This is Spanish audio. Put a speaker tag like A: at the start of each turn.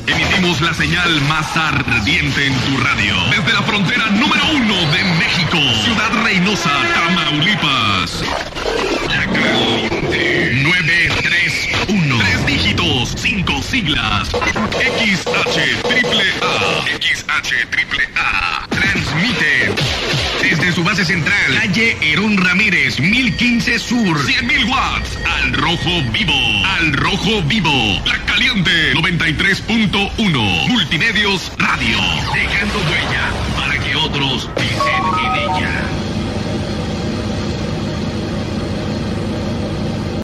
A: Emitimos la señal más ardiente en tu radio. Desde la frontera número 1 de México, Ciudad Reynosa, Tamaulipas. La Caliente. 931. 3 dígitos, 5 siglas. XHAAA. XHAAA. Transmite desde su base central, calle Herón Ramírez, 1015 Sur, 100.000 watts, al rojo vivo. Al rojo vivo. La Caliente 93.1. Multimedios Radio. Dejando huella para que otros dicen en ella.